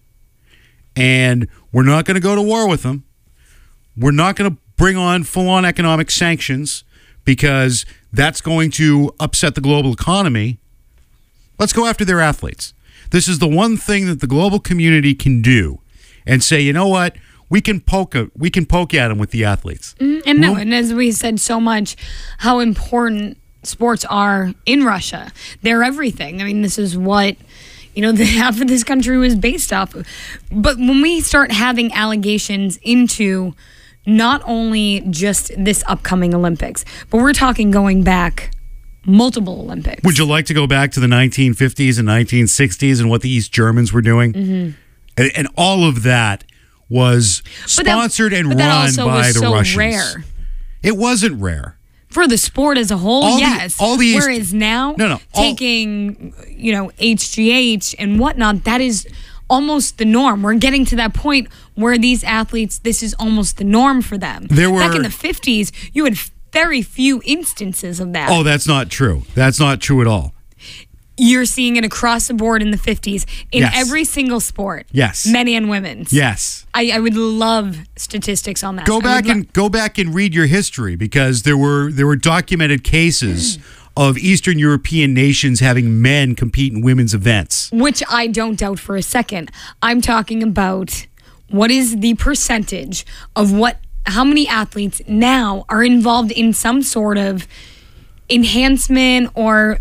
And we're not going to go to war with them. We're not going to bring on full-on economic sanctions because that's going to upset the global economy. Let's go after their athletes. This is the one thing that the global community can do and say, you know what? We can poke a, we can poke at them with the athletes. Mm, and no, and as we said so much, how important sports are in Russia. They're everything. I mean, this is what, you know, the half of this country was based off of. But when we start having allegations into not only just this upcoming Olympics, but we're talking going back multiple Olympics. Would you like to go back to the nineteen fifties and nineteen sixties and what the East Germans were doing? Mm-hmm. And, and all of that was sponsored that, and but that run also by was the so Russians. Rare. It wasn't rare. For the sport as a whole, All the- yes. all the East- Whereas now, No, no, all- taking, you know, H G H and whatnot, that is almost the norm. We're getting to that point where these athletes, this is almost the norm for them. There were- Back in the fifties, you had very few instances of that. Oh, that's not true. That's not true at all. You're seeing it across the board in the fifties in Yes. every single sport. Yes. Men and women's. Yes. I, I would love statistics on that. Go I back would lo- and go back and read your history because there were there were documented cases of Eastern European nations having men compete in women's events. Which I don't doubt for a second. I'm talking about what is the percentage of what, how many athletes now are involved in some sort of enhancement or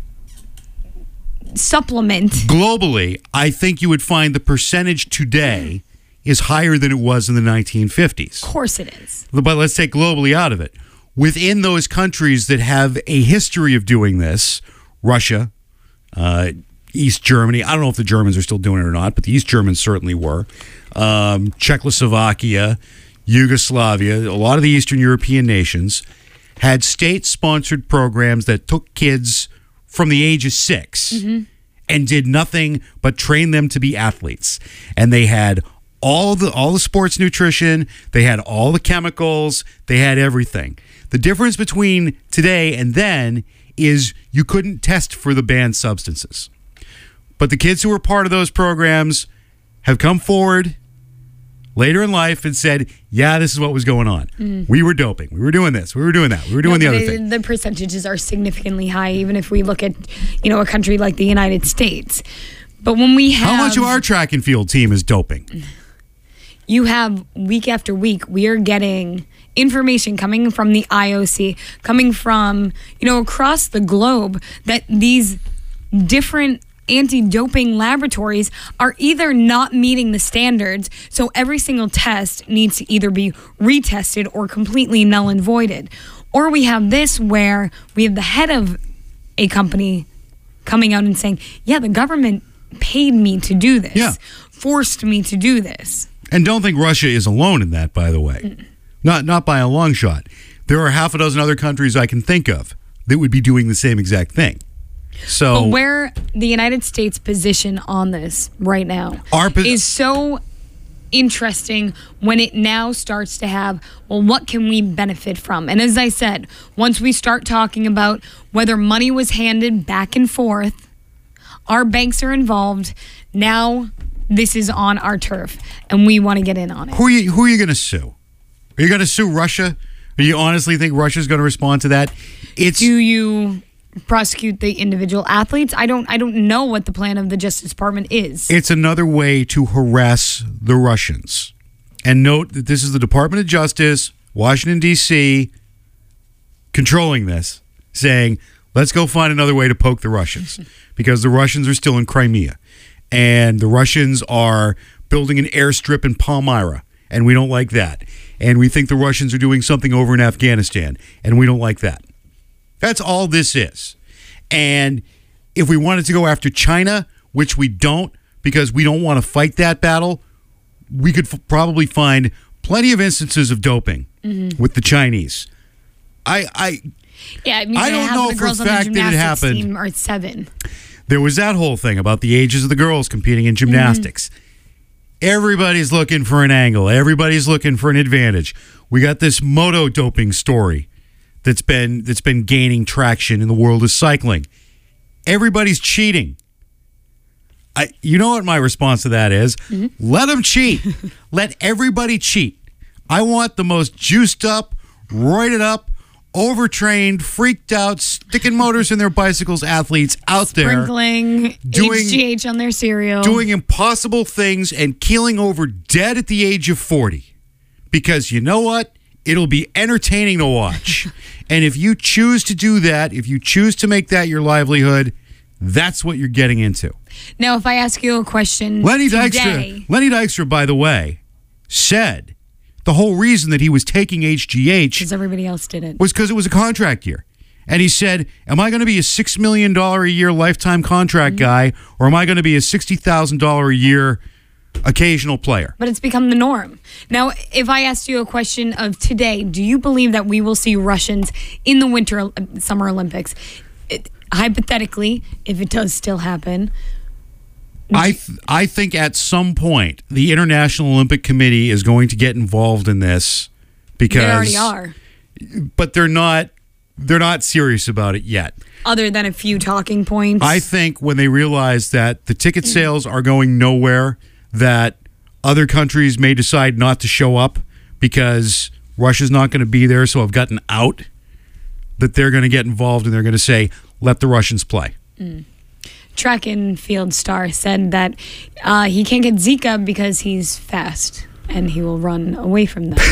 supplement. Globally, I think you would find the percentage today is higher than it was in the nineteen fifties. Of course it is. But let's take globally out of it. Within those countries that have a history of doing this, Russia, uh, East Germany, I don't know if the Germans are still doing it or not, but the East Germans certainly were, um, Czechoslovakia, Yugoslavia, a lot of the Eastern European nations had state-sponsored programs that took kids from the age of six mm-hmm. and did nothing but train them to be athletes. And they had all the all the sports nutrition, they had all the chemicals, they had everything. The difference between today and then is you couldn't test for the banned substances. But the kids who were part of those programs have come forward later in life and said, yeah, this is what was going on. Mm. We were doping. We were doing this. We were doing that. We were doing no, the other it, thing. The percentages are significantly high, even if we look at, you know, a country like the United States. But when we have... How much of our track and field team is doping? You have week after week, we are getting information coming from the I O C, coming from, you know, across the globe, that these different anti-doping laboratories are either not meeting the standards, so every single test needs to either be retested or completely null and voided. Or we have this where we have the head of a company coming out and saying, yeah, the government paid me to do this, Yeah. forced me to do this. And don't think Russia is alone in that, by the way. Mm. Not not by a long shot. There are half a dozen other countries I can think of that would be doing the same exact thing. So, but where the United States' position on this right now Our pos- is so interesting when it now starts to have, well, what can we benefit from? And as I said, once we start talking about whether money was handed back and forth, our banks are involved. Now this is on our turf, and we want to get in on it. Who are you, who are you going to sue? Are you going to sue Russia? Do you honestly think Russia's going to respond to that? It's Do you prosecute the individual athletes? I don't I don't know what the plan of the Justice Department is. It's another way to harass the Russians. And note that this is the Department of Justice, Washington, D C, controlling this, saying, let's go find another way to poke the Russians because the Russians are still in Crimea. And the Russians are building an airstrip in Palmyra, and we don't like that. And we think the Russians are doing something over in Afghanistan, and we don't like that. That's all this is. And if we wanted to go after China, which we don't, because we don't want to fight that battle, we could f- probably find plenty of instances of doping mm-hmm. with the Chinese. I, I, yeah, I, mean, I don't half know the for a girls on the fact that it gymnastics happened. team are seven. There was that whole thing about the ages of the girls competing in gymnastics. Mm-hmm. Everybody's looking for an angle. Everybody's looking for an advantage. We got this moto doping story that's been that's been gaining traction in the world of cycling. Everybody's cheating. I, you know what my response to that is? Mm-hmm. Let them cheat. Let everybody cheat. I want the most juiced up, roided up, overtrained, freaked out, sticking motors in their bicycles athletes out Sprinkling there doing H G H on their cereal, doing impossible things and keeling over dead at the age of forty. Because you know what? It'll be entertaining to watch. And if you choose to do that, if you choose to make that your livelihood, that's what you're getting into. Now, if I ask you a question Lenny today, Dykstra, Lenny Dykstra, by the way, said the whole reason that he was taking H G H because everybody else did it, was because it was a contract year. And he said, am I going to be a six million dollars a year lifetime contract guy, or am I going to be a sixty thousand dollars a year occasional player? But it's become the norm. Now, if I asked you a question of today, do you believe that we will see Russians in the Winter Summer Olympics? It, hypothetically, if it does still happen. I th- I think at some point the International Olympic Committee is going to get involved in this because they already are. But they're not they're not serious about it yet. Other than a few talking points. I think when they realize that the ticket sales are going nowhere, that other countries may decide not to show up because Russia's not going to be there, so have gotten out, that they're going to get involved and they're going to say, let the Russians play. Mm. Track and field star said that uh, he can't get Zika because he's fast and he will run away from them.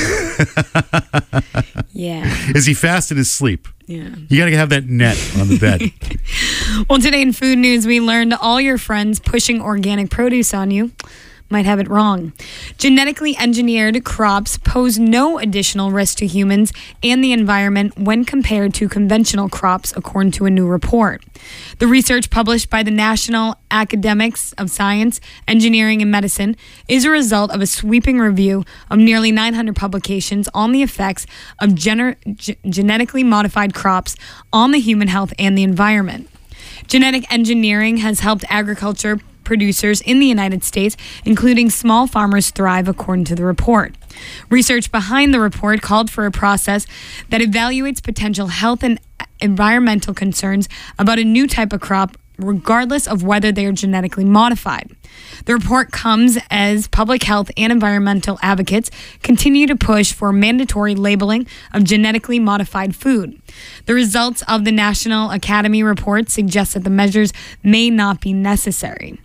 Yeah. Is he fast in his sleep? Yeah. You got to have that net on the bed. Well, today in Food News, we learned all your friends pushing organic produce on you might have it wrong. Genetically engineered crops pose no additional risk to humans and the environment when compared to conventional crops, according to a new report. The research published by the National Academics of Science, Engineering and Medicine is a result of a sweeping review of nearly nine hundred publications on the effects of gener- g- genetically modified crops on the human health and the environment. Genetic engineering has helped agriculture producers in the United States, including small farmers, thrive, according to the report. Research behind the report called for a process that evaluates potential health and environmental concerns about a new type of crop, regardless of whether they are genetically modified. The report comes as public health and environmental advocates continue to push for mandatory labeling of genetically modified food. The results of the National Academy report suggest that the measures may not be necessary.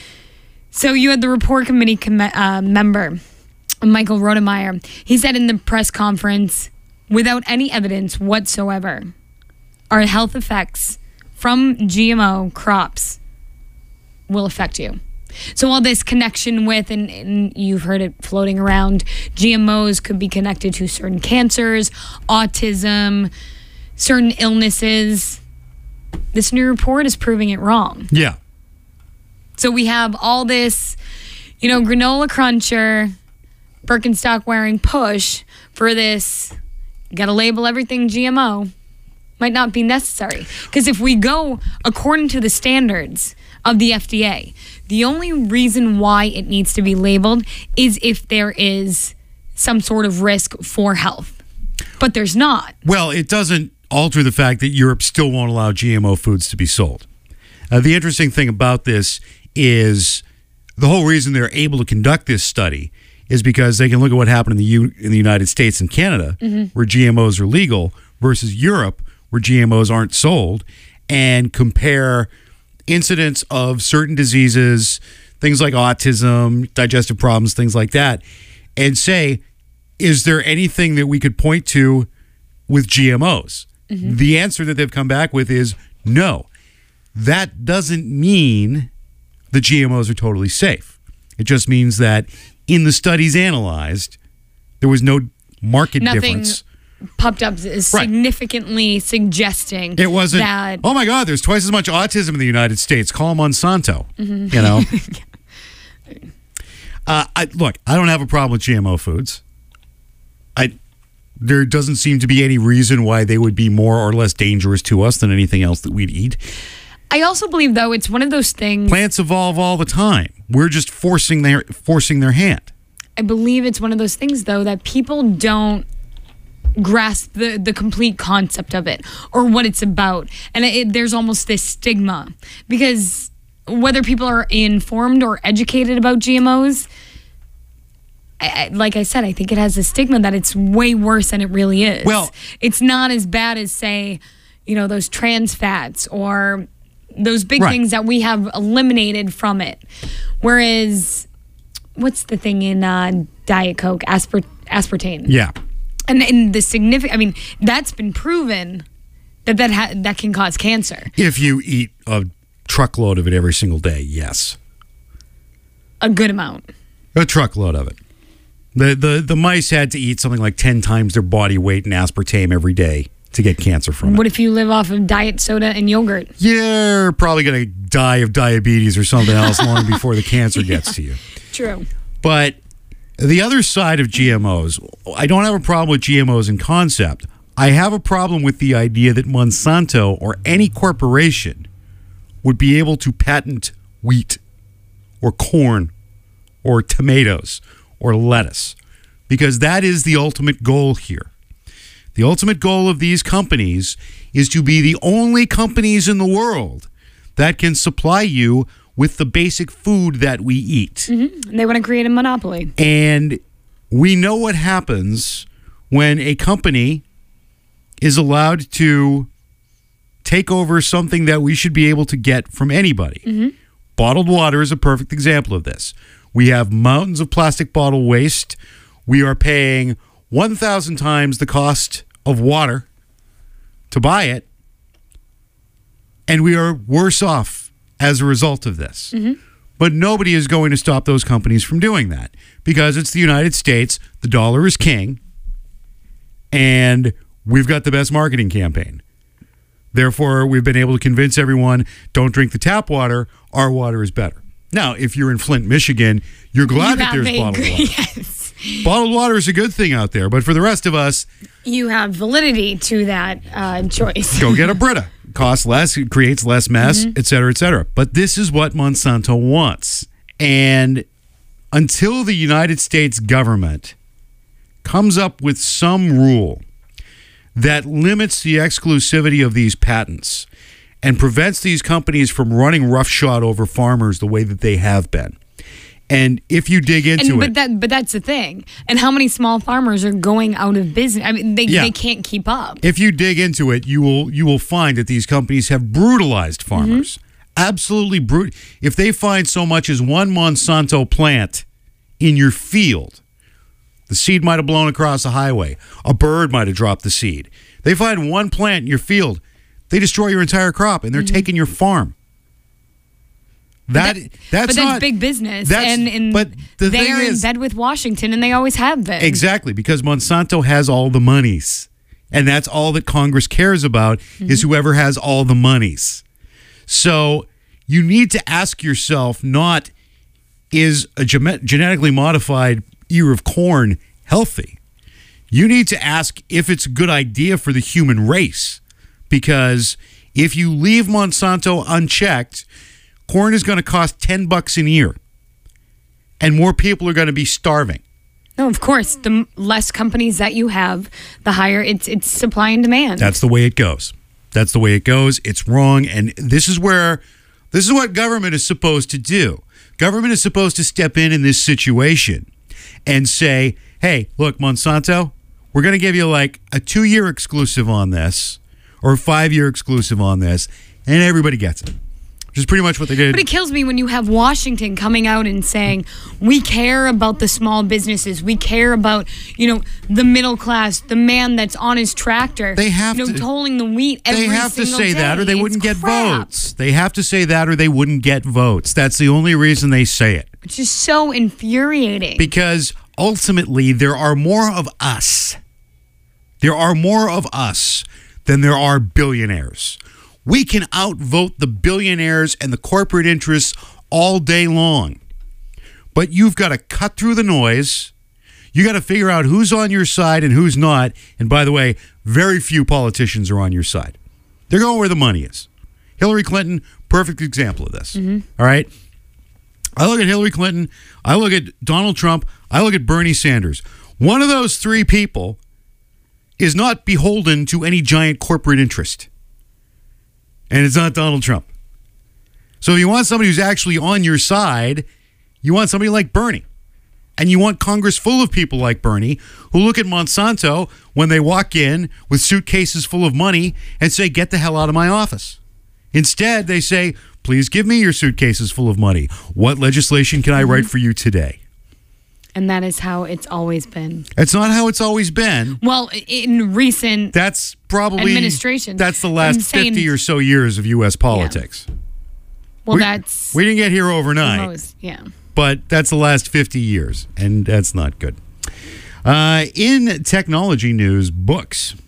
So you had the report committee com- uh, member, Michael Rodemeyer. He said in the press conference, without any evidence whatsoever, our health effects from G M O crops will affect you. So all this connection with, and, and you've heard it floating around, G M Os could be connected to certain cancers, autism, certain illnesses. This new report is proving it wrong. Yeah. So we have all this, you know, granola cruncher, Birkenstock wearing push for this, got to label everything G M O. Might not be necessary. Because if we go according to the standards of the F D A, the only reason why it needs to be labeled is if there is some sort of risk for health. But there's not. Well, it doesn't alter the fact that Europe still won't allow G M O foods to be sold. Uh, the interesting thing about this is the whole reason they're able to conduct this study is because they can look at what happened in the U- in the United States and Canada, mm-hmm. where G M Os are legal, versus Europe, where G M Os aren't sold, and compare incidents of certain diseases, things like autism, digestive problems, things like that, and say, is there anything that we could point to with G M Os? Mm-hmm. The answer that they've come back with is no. That doesn't mean the G M Os are totally safe. It just means that in the studies analyzed, there was no market Nothing difference. Popped up as significantly right. suggesting it wasn't that, oh my God, there's twice as much autism in the United States. Call Monsanto. Mm-hmm. You know. uh, I, look, I don't have a problem with G M O foods. I there doesn't seem to be any reason why they would be more or less dangerous to us than anything else that we'd eat. I also believe, though, it's one of those things. Plants evolve all the time. We're just forcing their forcing their hand. I believe it's one of those things, though, that people don't grasp the, the complete concept of it or what it's about. And it, there's almost this stigma because whether people are informed or educated about G M Os, I, I, like I said, I think it has a stigma that it's way worse than it really is. Well, it's not as bad as, say, you know, those trans fats or those big right. things that we have eliminated from it. Whereas, what's the thing in uh, Diet Coke? Aspart- aspartame. Yeah. And, and the significant, I mean, that's been proven that that, ha- that can cause cancer. If you eat a truckload of it every single day, yes. A good amount. A truckload of it. The, the, the mice had to eat something like ten times their body weight in aspartame every day to get cancer from it. What if you live off of diet soda and yogurt? You're probably going to die of diabetes or something else long before the cancer gets to you. True. But the other side of G M Os, I don't have a problem with G M Os in concept. I have a problem with the idea that Monsanto or any corporation would be able to patent wheat or corn or tomatoes or lettuce, because that is the ultimate goal here. The ultimate goal of these companies is to be the only companies in the world that can supply you with the basic food that we eat. Mm-hmm. They want to create a monopoly. And we know what happens when a company is allowed to take over something that we should be able to get from anybody. Mm-hmm. Bottled water is a perfect example of this. We have mountains of plastic bottle waste. We are paying one thousand times the cost of water to buy it, and we are worse off as a result of this. Mm-hmm. But nobody is going to stop those companies from doing that, because it's the United States, the dollar is king, and we've got the best marketing campaign. Therefore, we've been able to convince everyone, don't drink the tap water, our water is better. Now, if you're in Flint, Michigan, you're glad You that have there's a- bottled water. Yes. Bottled water is a good thing out there, but for the rest of us, You have validity to that uh, choice. go get a Brita. Costs less, it creates less mess, Mm-hmm. et cetera, et cetera. But this is what Monsanto wants. And until the United States government comes up with some rule that limits the exclusivity of these patents and prevents these companies from running roughshod over farmers the way that they have been. And if you dig into And, but it, that, but that's the thing. And how many small farmers are going out of business? I mean, they, Yeah. they can't keep up. if you dig into it, you will you will find that these companies have brutalized farmers. Absolutely brut. If they find so much as one Monsanto plant in your field, the seed might have blown across the highway. A bird might have dropped the seed. They find one plant in your field, they destroy your entire crop, and they're taking your farm. That, That- that's but that's not big business, that's- and, and but the they thing are is- in bed with Washington, and they always have been. Exactly, because Monsanto has all the monies. And that's all that Congress cares about is whoever has all the monies. So you need to ask yourself not, is a gem- genetically modified ear of corn healthy? You need to ask if it's a good idea for the human race. Because if you leave Monsanto unchecked, corn is going to cost ten bucks an ear. And more people are going to be starving. No, of course. The m- less companies that you have, the higher it's it's supply and demand. That's the way it goes. That's the way it goes. It's wrong. And this is where, this is what government is supposed to do. Government is supposed to step in in this situation and say, hey, look, Monsanto, we're going to give you like a two-year exclusive on this or a five-year exclusive on this, and everybody gets it. Which is pretty much what they did. But it kills me when you have Washington coming out and saying, we care about the small businesses. We care about, you know, the middle class, the man that's on his tractor. They have you know, to- tolling the wheat every They have to single say that or they day. wouldn't It's get crap. votes. They have to say that or they wouldn't get votes. That's the only reason they say it. It's just so infuriating. Because ultimately, there are more of us. There are more of us than there are billionaires. We can outvote the billionaires and the corporate interests all day long. But you've got to cut through the noise. You got to figure out who's on your side and who's not. And by the way, very few politicians are on your side. They're going where the money is. Hillary Clinton, perfect example of this. All right? I look at Hillary Clinton, I look at Donald Trump, I look at Bernie Sanders. One of those three people is not beholden to any giant corporate interest. And it's not Donald Trump. So if you want somebody who's actually on your side, you want somebody like Bernie. And you want Congress full of people like Bernie who look at Monsanto when they walk in with suitcases full of money and say, get the hell out of my office. Instead, they say, please give me your suitcases full of money. What legislation can I write for you today? And that is how it's always been. That's not how it's always been. Well, in recent That's probably administration. That's the last I'm saying- fifty or so years of U S politics. well, we, that's we didn't get here the overnight, most, yeah. but that's the last fifty years, and that's not good. Uh, in technology news, books.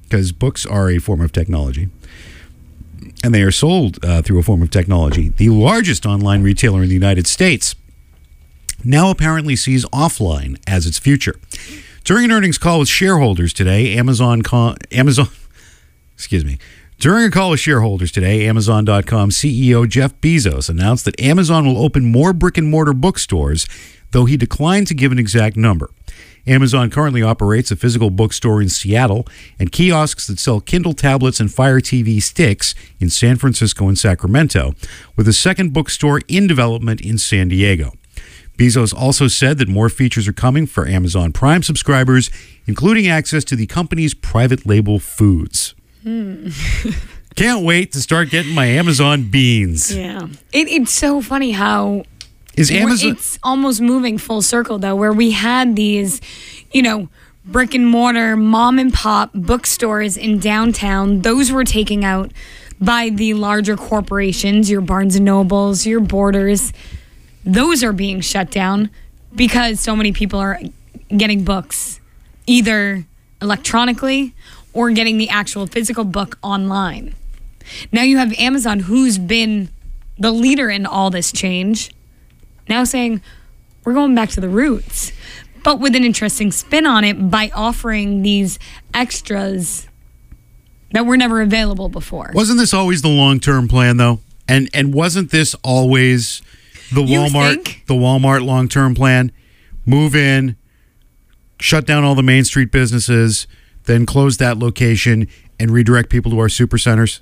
because books are a form of technology, and they are sold uh, through a form of technology. The largest online retailer in the United States now apparently sees offline as its future. During an earnings call with shareholders today, Amazon, co- Amazon, excuse me, during a call with shareholders today, Amazon dot com C E O Jeff Bezos announced that Amazon will open more brick-and-mortar bookstores, though he declined to give an exact number. Amazon currently operates a physical bookstore in Seattle and kiosks that sell Kindle tablets and Fire T V sticks in San Francisco and Sacramento, with a second bookstore in development in San Diego. Bezos also said that more features are coming for Amazon Prime subscribers, including access to the company's private label foods. Hmm. Can't wait to start getting my Amazon beans. Yeah. It, it's so funny how Is Amazon it's almost moving full circle, though, where we had these, you know, brick and mortar mom and pop bookstores in downtown. Those were taken out by the larger corporations, your Barnes and Nobles, your Borders. Those are being shut down because so many people are getting books either electronically or getting the actual physical book online. Now you have Amazon, who's been the leader in all this change, now saying, we're going back to the roots, but with an interesting spin on it by offering these extras that were never available before. Wasn't this always the long-term plan, though? And and wasn't this always the You Walmart think? the Walmart long-term plan? Move in, shut down all the Main Street businesses, then close that location and redirect people to our supercenters?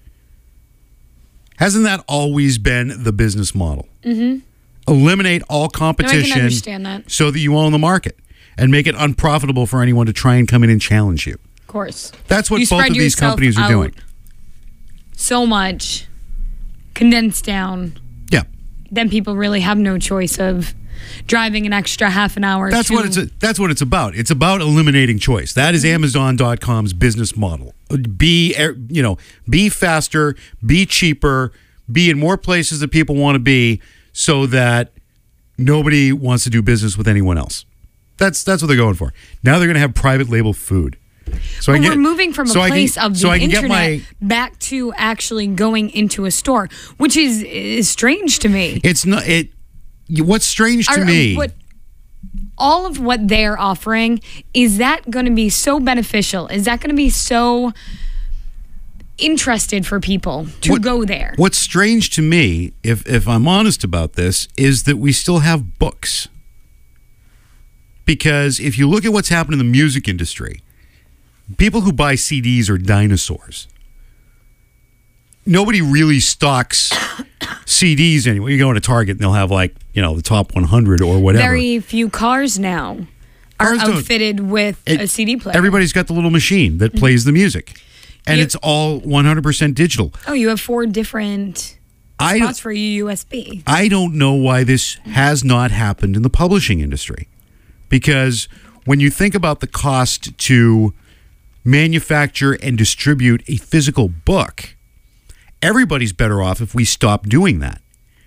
Hasn't that always been the business model? Mm-hmm. Eliminate all competition understand that. so that you own the market and make it unprofitable for anyone to try and come in and challenge you. Of course. That's what You both spread of these yourself companies are out doing. So much condensed down. Yeah. Then people really have no choice of driving an extra half an hour. That's to, what it's that's what it's about. It's about eliminating choice. That is Amazon dot com's business model. Be you know, be faster, be cheaper, be in more places that people want to be, so that nobody wants to do business with anyone else. That's that's what they're going for. Now they're going to have private label food. So But I get, we're moving from a so I can- place of so the I can get internet my- back to actually going into a store, which is, is strange to me. It's not it. What's strange to Are- me? what- all of what they're offering, is that going to be so beneficial? Is that going to be so interested for people to What- go there? What's strange to me, if if I'm honest about this, is that we still have books. Because if you look at what's happened in the music industry, people who buy C Ds are dinosaurs. Nobody really stocks C Ds anymore. You go into Target and they'll have, like, you know, the top one hundred or whatever. Very few cars now are Cars don't- outfitted with It- a C D player. Everybody's got the little machine that plays the music. And You- it's all one hundred percent digital. Oh, you have four different I spots for your U S B. I don't know why this has not happened in the publishing industry. Because when you think about the cost to manufacture and distribute a physical book, everybody's better off if we stop doing that.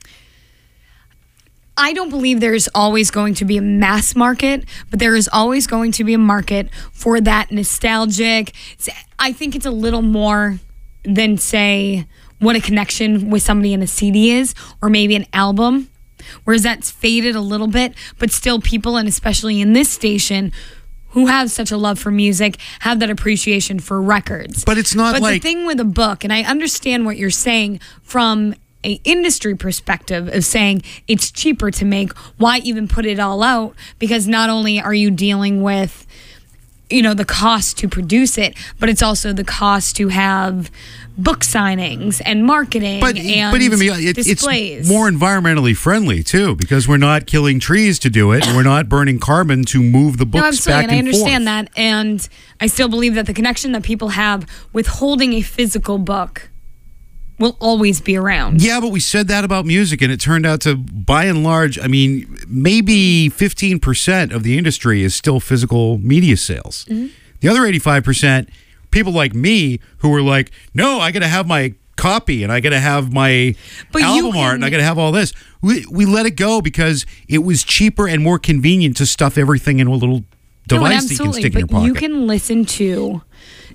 I don't believe there's always going to be a mass market, but there is always going to be a market for that nostalgic. I think it's a little more than, say, what a connection with somebody in a C D is, or maybe an album, whereas that's faded a little bit, but still people, and especially in this station, who have such a love for music, have that appreciation for records. But it's not but like- the thing with a book, and I understand what you're saying from a industry perspective of saying it's cheaper to make, why even put it all out? Because not only are you dealing with, you know, the cost to produce it, but it's also the cost to have book signings and marketing But, and but even beyond, it, displays. it's more environmentally friendly, too, because we're not killing trees to do it, and we're not burning carbon to move the books No, absolutely, back and and I understand forth. that, and I still believe that the connection that people have with holding a physical book will always be around. Yeah, but we said that about music, and it turned out to, by and large, I mean, maybe fifteen percent of the industry is still physical media sales. Mm-hmm. The other eighty-five percent, people like me who were like, no, I got to have my copy, and I got to have my But you album art, can- and I got to have all this. We, we let it go because it was cheaper and more convenient to stuff everything in a little No, and device that you can absolutely, stick in your but pocket. you can listen to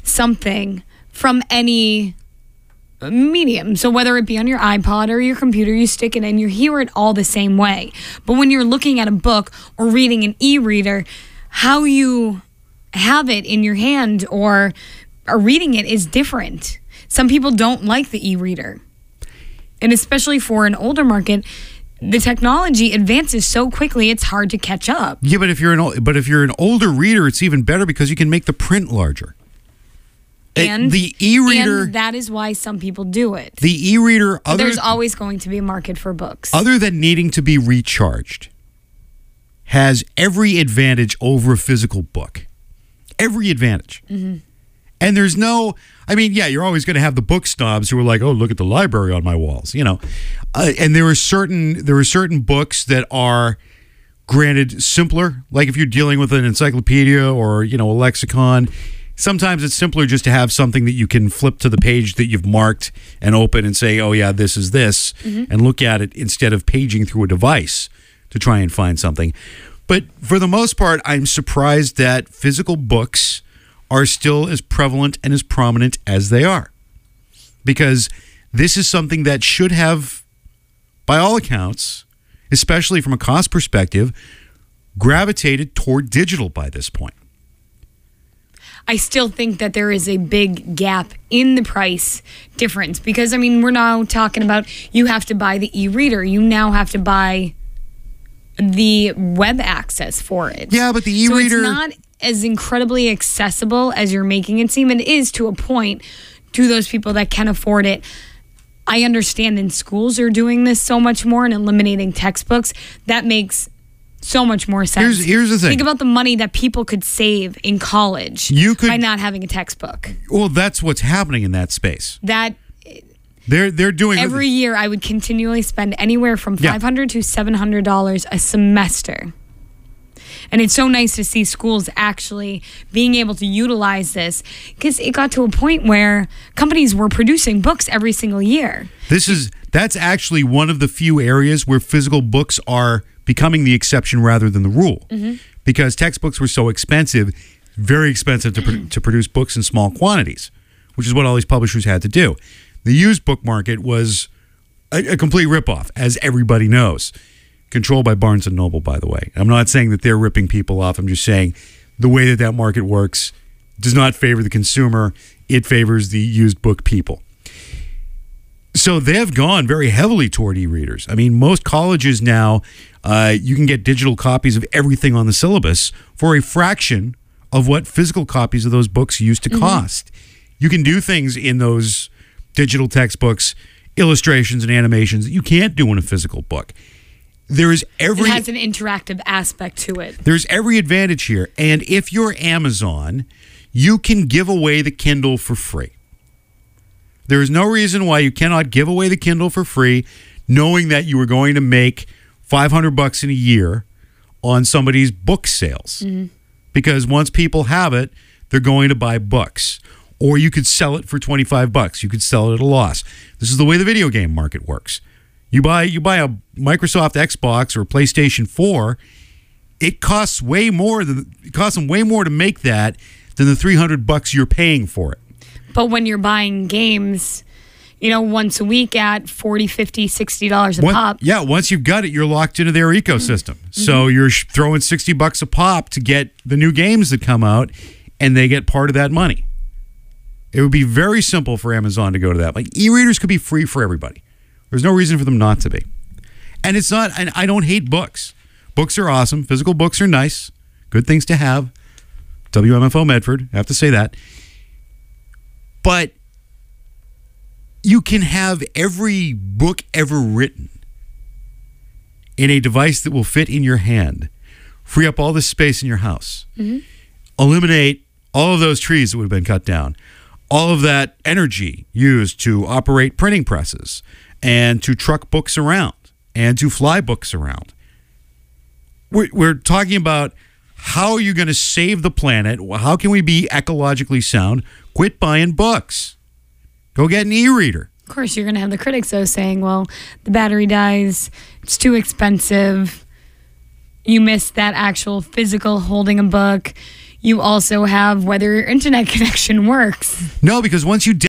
something from any medium. So whether it be on your iPod or your computer, you stick it in, you hear it all the same way. But when you're looking at a book or reading an e-reader, how you have it in your hand or are reading it is different. Some people don't like the e-reader. And especially for an older market, the technology advances so quickly it's hard to catch up. Yeah, but if you're an ol- but if you're an older reader, it's even better because you can make the print larger. And It- the e-reader, and that is why some people do it. the e-reader, other There's always going to be a market for books. other than needing to be recharged, has every advantage over a physical book. Every advantage. Mm-hmm. And there's no, I mean, yeah, you're always going to have the book snobs who are like, oh, look at the library on my walls, you know. Uh, and there are certain there are certain books that are, granted, simpler. Like if you're dealing with an encyclopedia or, you know, a lexicon, sometimes it's simpler just to have something that you can flip to the page that you've marked and open and say, oh, yeah, this is this, mm-hmm. and look at it instead of paging through a device to try and find something. But for the most part, I'm surprised that physical books are still as prevalent and as prominent as they are. Because this is something that should have, by all accounts, especially from a cost perspective, gravitated toward digital by this point. I still think that there is a big gap in the price difference because, I mean, we're now talking about you have to buy the e-reader. You now have to buy the web access for it. Yeah, but the e-reader... So it's not as incredibly accessible as you're making it seem. It is to a point to those people that can afford it. I understand in schools are doing this so much more and eliminating textbooks. That makes so much more sense. Here's, here's the thing. Think about the money that people could save in college you could, by not having a textbook. Well, that's what's happening in that space. That they're they're doing every year. I would continually spend anywhere from Yeah. five hundred to seven hundred dollars a semester. And it's so nice to see schools actually being able to utilize this because it got to a point where companies were producing books every single year. This is that's actually one of the few areas where physical books are becoming the exception rather than the rule. Mm-hmm. Because textbooks were so expensive, very expensive to pro- to produce books in small quantities, which is what all these publishers had to do. The used book market was a, a complete ripoff, as everybody knows. Controlled by Barnes and Noble, by the way. I'm not saying that they're ripping people off. I'm just saying the way that that market works does not favor the consumer. It favors the used book people. So they've gone very heavily toward e-readers. I mean, most colleges now, uh, you can get digital copies of everything on the syllabus for a fraction of what physical copies of those books used to cost. Mm-hmm. You can do things in those digital textbooks, illustrations and animations that you can't do in a physical book. There is every It has an interactive aspect to it. There's every advantage here. And if you're Amazon, you can give away the Kindle for free. There is no reason why you cannot give away the Kindle for free, knowing that you are going to make five hundred bucks in a year on somebody's book sales. Mm-hmm. Because once people have it, they're going to buy books. Or you could sell it for twenty-five bucks. You could sell it at a loss. This is the way the video game market works. You buy you buy a Microsoft Xbox or a PlayStation four, it costs way more than it costs them way more to make that than the three hundred bucks you're paying for it. But when you're buying games, you know, once a week at forty, fifty, sixty dollars a One, pop. Yeah, once you've got it, you're locked into their ecosystem. Mm-hmm. So you're sh- throwing sixty bucks a pop to get the new games that come out, and they get part of that money. It would be very simple for Amazon to go to that. Like, e-readers could be free for everybody. There's no reason for them not to be. And it's not, and I don't hate books. Books are awesome. Physical books are nice. Good things to have. W M F O Medford, I have to say that. But you can have every book ever written in a device that will fit in your hand, free up all the space in your house, mm-hmm. eliminate all of those trees that would have been cut down, all of that energy used to operate printing presses, and to truck books around, and to fly books around. We're, we're talking about how are you going to save the planet? How can we be ecologically sound? Quit buying books. Go get an e-reader. Of course, you're going to have the critics, though, saying, well, the battery dies, it's too expensive, you miss that actual physical holding a book, You also have whether your internet connection works. No, because once you